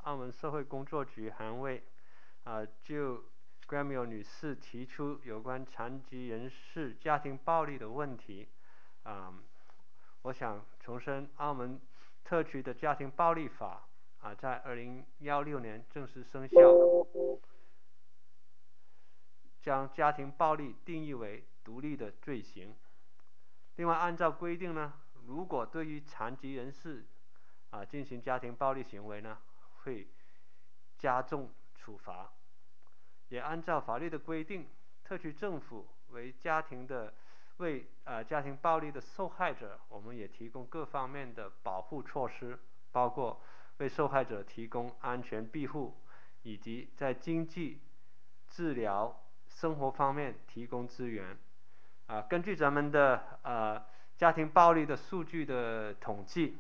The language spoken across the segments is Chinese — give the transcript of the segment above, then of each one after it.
澳门社会工作局韩卫就 Gramio 女士提出有关残疾人士家庭暴力的问题。我想重申，澳门特区的家庭暴力法在2016年正式生效，将家庭暴力定义为独立的罪行。另外，按照规定呢，如果对于残疾人士进行家庭暴力行为呢，会加重处罚。也按照法律的规定，特区政府为家庭暴力的受害者，我们也提供各方面的保护措施，包括为受害者提供安全庇护，以及在经济、治疗、生活方面提供资源。根据咱们的家庭暴力的数据的统计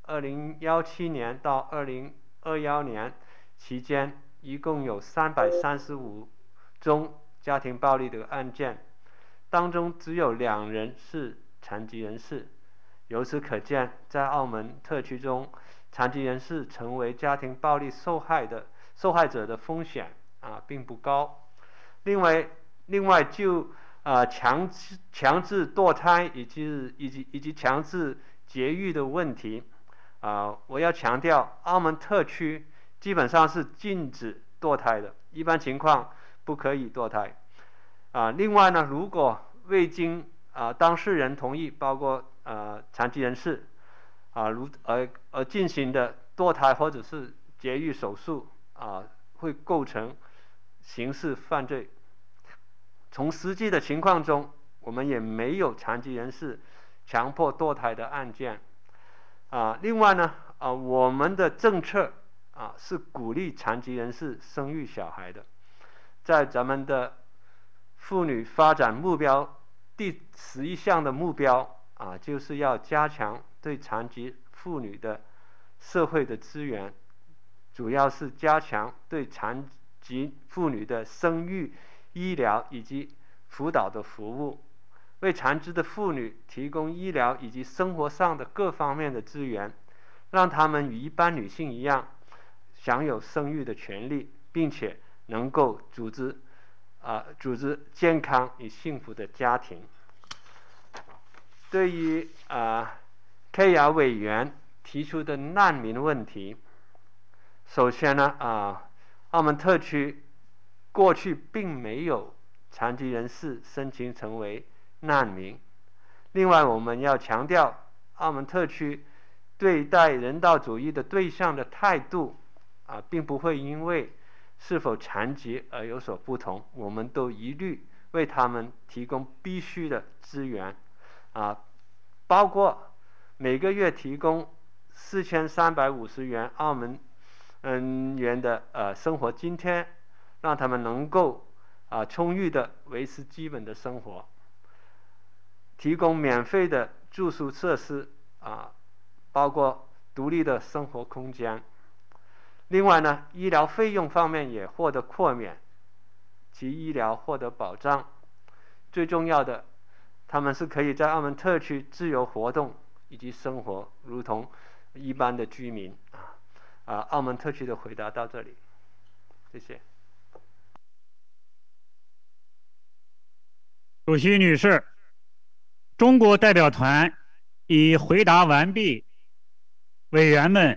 ，2017年到2021年期间，一共有335宗家庭暴力的案件，当中只有2人是残疾人士。由此可见，在澳门特区中，残疾人士成为家庭暴力受害者的风险并不高。另外就强制堕胎以及强制节育的问题，我要强调，澳门特区基本上是禁止堕胎的，一般情况不可以堕胎。另外呢，如果未经当事人同意，包括残疾人士而进行的堕胎或者是节育手术会构成刑事犯罪。从实际的情况中，我们也没有残疾人士强迫堕胎的案件。另外呢，我们的政策是鼓励残疾人士生育小孩的。在咱们的妇女发展目标第11项的目标就是要加强对残疾妇女的社会的资源，主要是加强对残疾妇女的生育、医疗以及辅导的服务，为残疾的妇女提供医疗以及生活上的各方面的资源，让她们与一般女性一样享有生育的权利，并且能够组织健康与幸福的家庭。对于K R 委员提出的难民问题，首先呢，澳门特区过去并没有残疾人士申请成为难民。另外，我们要强调，澳门特区对待人道主义的对象的态度并不会因为是否残疾而有所不同，我们都一律为他们提供必须的资源包括每个月提供4350元澳门元的生活津贴，让他们能够充裕的维持基本的生活，提供免费的住宿设施包括独立的生活空间。另外呢，医疗费用方面也获得豁免，其医疗获得保障。最重要的，他们是可以在澳门特区自由活动以及生活，如同一般的居民澳门特区的回答到这里，谢谢。 主席女士，中国代表团已回答完毕委员们